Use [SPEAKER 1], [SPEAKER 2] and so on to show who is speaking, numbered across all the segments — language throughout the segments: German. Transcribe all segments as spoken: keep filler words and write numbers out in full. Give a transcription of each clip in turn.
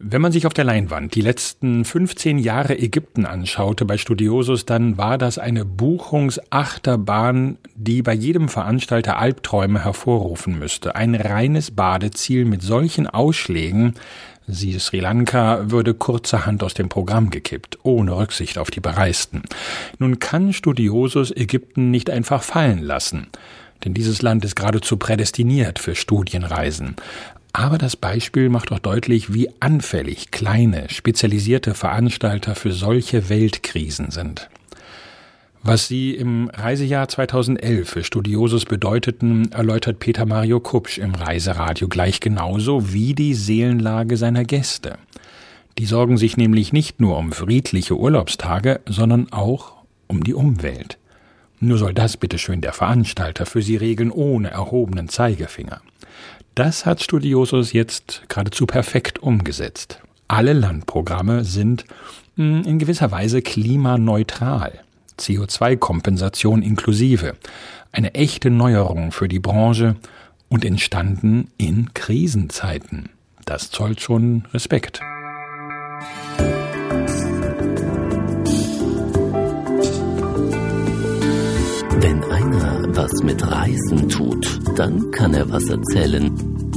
[SPEAKER 1] Wenn man sich auf der Leinwand die letzten fünfzehn Jahre Ägypten anschaute bei Studiosus, dann war das eine Buchungsachterbahn, die bei jedem Veranstalter Albträume hervorrufen müsste. Ein reines Badeziel mit solchen Ausschlägen, siehe Sri Lanka, würde kurzerhand aus dem Programm gekippt, ohne Rücksicht auf die Bereisten. Nun kann Studiosus Ägypten nicht einfach fallen lassen, denn dieses Land ist geradezu prädestiniert für Studienreisen. Aber das Beispiel macht auch deutlich, wie anfällig kleine, spezialisierte Veranstalter für solche Weltkrisen sind. Was sie im Reisejahr zweitausendelf für Studiosus bedeuteten, erläutert Peter Mario Kupsch im Reiseradio gleich genauso wie die Seelenlage seiner Gäste. Die sorgen sich nämlich nicht nur um friedliche Urlaubstage, sondern auch um die Umwelt. Nur soll das bitteschön der Veranstalter für sie regeln, ohne erhobenen Zeigefinger. Das hat Studiosus jetzt geradezu perfekt umgesetzt. Alle Landprogramme sind mh, in gewisser Weise klimaneutral, C O zwei Kompensation inklusive, eine echte Neuerung für die Branche und entstanden in Krisenzeiten. Das zollt schon Respekt.
[SPEAKER 2] Wenn einer was mit Reisen tut, dann kann er was erzählen.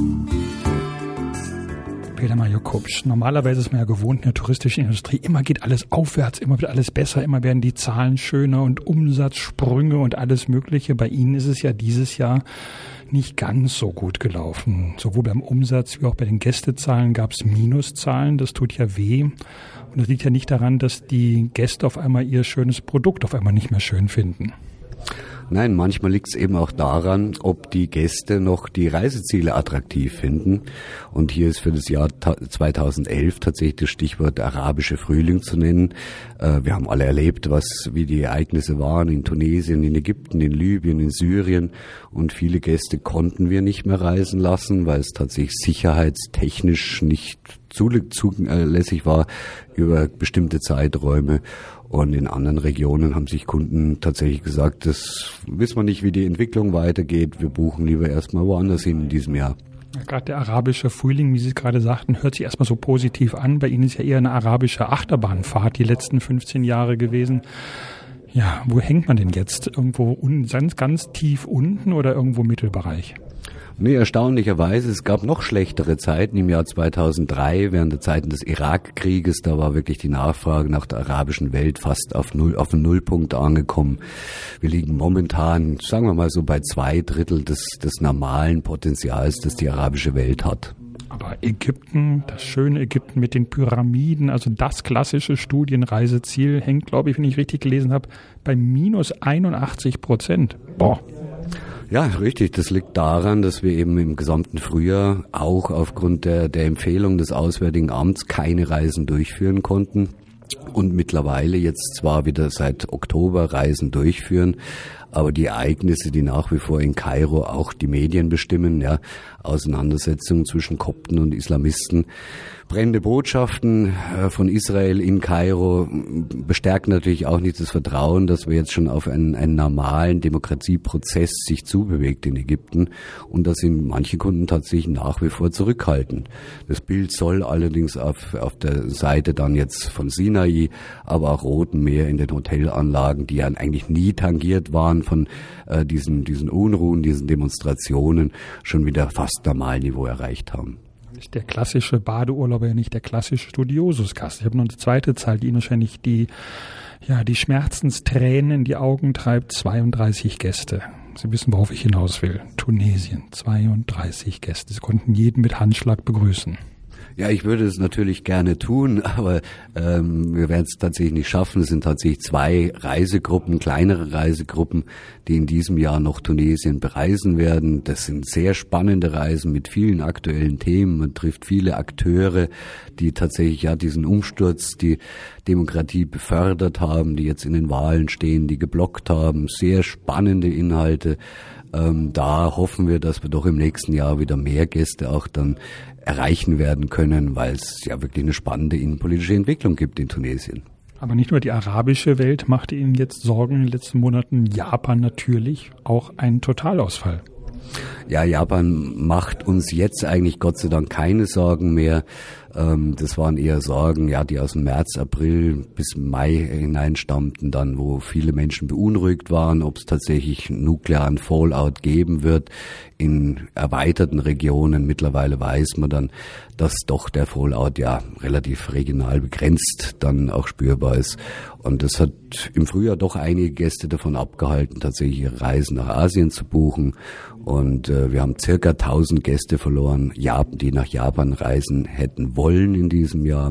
[SPEAKER 3] Peter Mario Kupsch. Normalerweise ist man ja gewohnt in der touristischen Industrie, immer geht alles aufwärts, immer wird alles besser, immer werden die Zahlen schöner und Umsatzsprünge und alles Mögliche. Bei Ihnen ist es ja dieses Jahr nicht ganz so gut gelaufen. Sowohl beim Umsatz wie auch bei den Gästezahlen gab es Minuszahlen, das tut ja weh. Und das liegt ja nicht daran, dass die Gäste auf einmal ihr schönes Produkt auf einmal nicht mehr schön finden.
[SPEAKER 4] Nein, manchmal liegt es eben auch daran, ob die Gäste noch die Reiseziele attraktiv finden. Und hier ist für das Jahr zweitausendelf tatsächlich das Stichwort arabische Frühling zu nennen. Wir haben alle erlebt, was wie die Ereignisse waren in Tunesien, in Ägypten, in Libyen, in Syrien. Und viele Gäste konnten wir nicht mehr reisen lassen, weil es tatsächlich sicherheitstechnisch nicht zulässig war über bestimmte Zeiträume. Und in anderen Regionen haben sich Kunden tatsächlich gesagt, das wissen wir nicht, wie die Entwicklung weitergeht. Wir buchen lieber erstmal woanders hin in diesem Jahr.
[SPEAKER 3] Ja, gerade der arabische Frühling, wie Sie es gerade sagten, hört sich erstmal so positiv an. Bei Ihnen ist ja eher eine arabische Achterbahnfahrt die letzten fünfzehn Jahre gewesen. Ja, wo hängt man denn jetzt? Irgendwo un- ganz, ganz tief unten oder irgendwo im Mittelbereich?
[SPEAKER 4] Nee, erstaunlicherweise, es gab noch schlechtere Zeiten im Jahr zweitausenddrei, während der Zeiten des Irakkrieges. Da war wirklich die Nachfrage nach der arabischen Welt fast auf null, auf den Nullpunkt angekommen. Wir liegen momentan, sagen wir mal so, bei zwei Drittel des, des normalen Potenzials, das die arabische Welt hat.
[SPEAKER 3] Aber Ägypten, das schöne Ägypten mit den Pyramiden, also das klassische Studienreiseziel, hängt, glaube ich, wenn ich richtig gelesen habe, bei minus einundachtzig Prozent. Boah.
[SPEAKER 4] Ja, richtig. Das liegt daran, dass wir eben im gesamten Frühjahr auch aufgrund der, der Empfehlung des Auswärtigen Amts keine Reisen durchführen konnten und mittlerweile jetzt zwar wieder seit Oktober Reisen durchführen, aber die Ereignisse, die nach wie vor in Kairo auch die Medien bestimmen, ja, Auseinandersetzungen zwischen Kopten und Islamisten, brennende Botschaften von Israel in Kairo bestärken natürlich auch nicht das Vertrauen, dass wir jetzt schon auf einen, einen normalen Demokratieprozess sich zubewegt in Ägypten. Und da sind manche Kunden tatsächlich nach wie vor zurückhaltend. Das Bild soll allerdings auf, auf der Seite dann jetzt von Sinai, aber auch Rotem Meer in den Hotelanlagen, die ja eigentlich nie tangiert waren von äh, diesen, diesen Unruhen, diesen Demonstrationen, schon wieder fast Normalniveau erreicht haben.
[SPEAKER 3] Ist der klassische Badeurlauber ja nicht der klassische Studiosus-Gast. Ich habe noch eine zweite Zahl, die Ihnen wahrscheinlich die, ja, die Schmerzenstränen in die Augen treibt. zweiunddreißig Gäste. Sie wissen, worauf ich hinaus will. Tunesien, zweiunddreißig Gäste. Sie konnten jeden mit Handschlag begrüßen.
[SPEAKER 4] Ja, ich würde es natürlich gerne tun, aber ähm, wir werden es tatsächlich nicht schaffen. Es sind tatsächlich zwei Reisegruppen, kleinere Reisegruppen, die in diesem Jahr noch Tunesien bereisen werden. Das sind sehr spannende Reisen mit vielen aktuellen Themen. Man trifft viele Akteure, die tatsächlich ja diesen Umsturz, die Demokratie befördert haben, die jetzt in den Wahlen stehen, die geblockt haben. Sehr spannende Inhalte. Ähm, da hoffen wir, dass wir doch im nächsten Jahr wieder mehr Gäste auch dann erreichen werden können, weil es ja wirklich eine spannende innenpolitische Entwicklung gibt in Tunesien.
[SPEAKER 3] Aber nicht nur die arabische Welt machte Ihnen jetzt Sorgen in den letzten Monaten, Japan natürlich, auch ein Totalausfall.
[SPEAKER 4] Ja, Japan macht uns jetzt eigentlich Gott sei Dank keine Sorgen mehr. Das waren eher Sorgen, ja, die aus dem März, April bis Mai hineinstammten dann, wo viele Menschen beunruhigt waren, ob es tatsächlich nuklearen Fallout geben wird in erweiterten Regionen. Mittlerweile weiß man dann, dass doch der Fallout ja relativ regional begrenzt dann auch spürbar ist. Und das hat im Frühjahr doch einige Gäste davon abgehalten, tatsächlich ihre Reisen nach Asien zu buchen. Und äh, wir haben circa tausend Gäste verloren, die nach Japan reisen hätten wollen in diesem Jahr,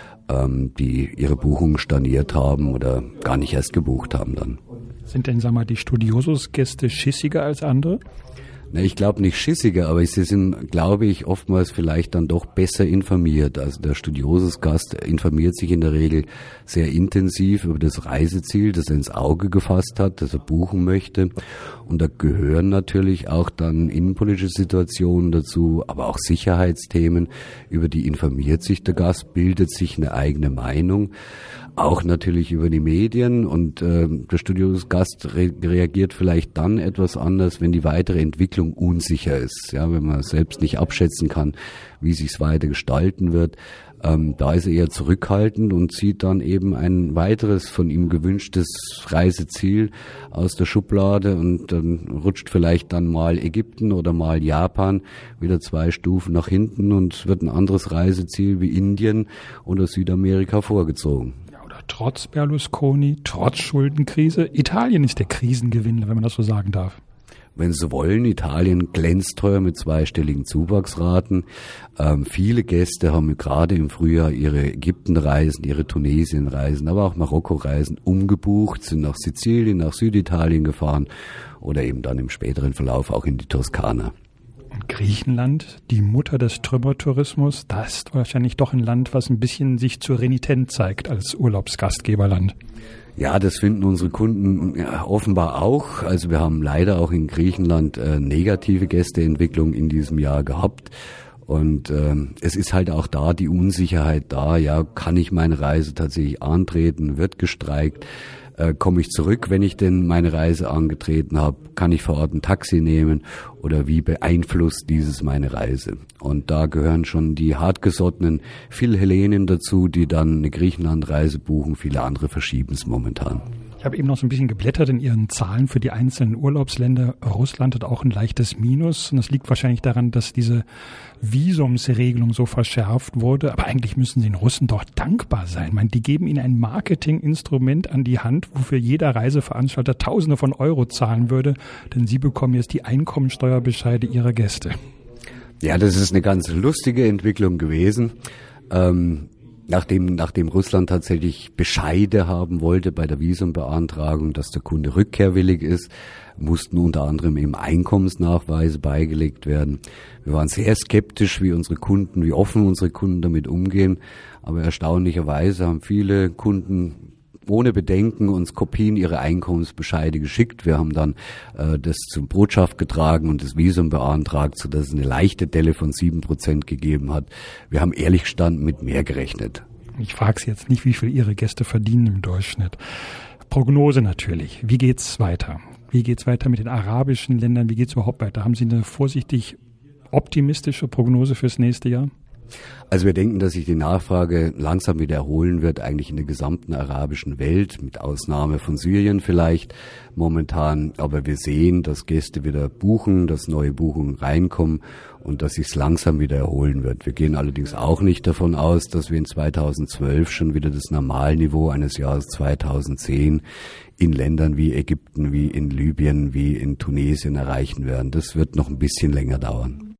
[SPEAKER 4] ähm, die ihre Buchungen storniert haben oder gar nicht erst gebucht haben dann.
[SPEAKER 3] Sind denn, sag mal, die Studiosus-Gäste schissiger als andere?
[SPEAKER 4] Na, ich glaube nicht schissiger, aber sie sind, glaube ich, oftmals vielleicht dann doch besser informiert. Also der Studiosus-Gast informiert sich in der Regel sehr intensiv über das Reiseziel, das er ins Auge gefasst hat, das er buchen möchte. Und da gehören natürlich auch dann innenpolitische Situationen dazu, aber auch Sicherheitsthemen, über die informiert sich der Gast, bildet sich eine eigene Meinung. Auch natürlich über die Medien, und äh, der Studiosus-Gast re- reagiert vielleicht dann etwas anders, wenn die weitere Entwicklung unsicher ist, ja, wenn man selbst nicht abschätzen kann, wie sich's weiter gestalten wird. Ähm, da ist er eher zurückhaltend und zieht dann eben ein weiteres von ihm gewünschtes Reiseziel aus der Schublade, und dann rutscht vielleicht dann mal Ägypten oder mal Japan wieder zwei Stufen nach hinten und wird ein anderes Reiseziel wie Indien oder Südamerika vorgezogen.
[SPEAKER 3] Trotz Berlusconi, trotz Schuldenkrise, Italien ist der Krisengewinner, wenn man das so sagen darf.
[SPEAKER 4] Wenn Sie wollen, Italien glänzt heuer mit zweistelligen Zuwachsraten. Ähm, viele Gäste haben gerade im Frühjahr ihre Ägyptenreisen, ihre Tunesienreisen, aber auch Marokko-Reisen umgebucht, sind nach Sizilien, nach Süditalien gefahren oder eben dann im späteren Verlauf auch in die Toskana.
[SPEAKER 3] Und Griechenland, die Mutter des Trümmertourismus, das ist wahrscheinlich doch ein Land, was ein bisschen sich zu renitent zeigt als Urlaubsgastgeberland.
[SPEAKER 4] Ja, das finden unsere Kunden ja, offenbar auch. Also wir haben leider auch in Griechenland äh, negative Gästeentwicklung in diesem Jahr gehabt. Und äh, es ist halt auch da die Unsicherheit da, ja, kann ich meine Reise tatsächlich antreten, wird gestreikt. Äh, komme ich zurück, wenn ich denn meine Reise angetreten habe? Kann ich vor Ort ein Taxi nehmen? Oder wie beeinflusst dieses meine Reise? Und da gehören schon die hartgesottenen Philhellenen dazu, die dann eine Griechenland-Reise buchen. Viele andere verschieben es momentan.
[SPEAKER 3] Ich habe eben noch so ein bisschen geblättert in Ihren Zahlen für die einzelnen Urlaubsländer. Russland hat auch ein leichtes Minus, und das liegt wahrscheinlich daran, dass diese Visumsregelung so verschärft wurde. Aber eigentlich müssen Sie den Russen doch dankbar sein. Ich meine, die geben Ihnen ein Marketinginstrument an die Hand, wofür jeder Reiseveranstalter Tausende von Euro zahlen würde, denn Sie bekommen jetzt die Einkommensteuerbescheide Ihrer Gäste.
[SPEAKER 4] Ja, das ist eine ganz lustige Entwicklung gewesen. Ähm Nachdem, nachdem Russland tatsächlich Bescheide haben wollte bei der Visumbeantragung, dass der Kunde rückkehrwillig ist, mussten unter anderem eben Einkommensnachweise beigelegt werden. Wir waren sehr skeptisch, wie unsere Kunden, wie offen unsere Kunden damit umgehen. Aber erstaunlicherweise haben viele Kunden ohne Bedenken uns Kopien ihrer Einkommensbescheide geschickt. Wir haben dann äh, das zur Botschaft getragen und das Visum beantragt, sodass es eine leichte Delle von sieben Prozent gegeben hat. Wir haben ehrlich gestanden mit mehr gerechnet.
[SPEAKER 3] Ich frage Sie jetzt nicht, wie viel Ihre Gäste verdienen im Durchschnitt. Prognose natürlich. Wie geht's weiter? Wie geht's weiter mit den arabischen Ländern? Wie geht's überhaupt weiter? Haben Sie eine vorsichtig optimistische Prognose fürs nächste Jahr?
[SPEAKER 4] Also wir denken, dass sich die Nachfrage langsam wieder erholen wird, eigentlich in der gesamten arabischen Welt, mit Ausnahme von Syrien vielleicht momentan. Aber wir sehen, dass Gäste wieder buchen, dass neue Buchungen reinkommen und dass sich's langsam wieder erholen wird. Wir gehen allerdings auch nicht davon aus, dass wir in zweitausendzwölf schon wieder das Normalniveau eines Jahres zweitausendzehn in Ländern wie Ägypten, wie in Libyen, wie in Tunesien erreichen werden. Das wird noch ein bisschen länger dauern.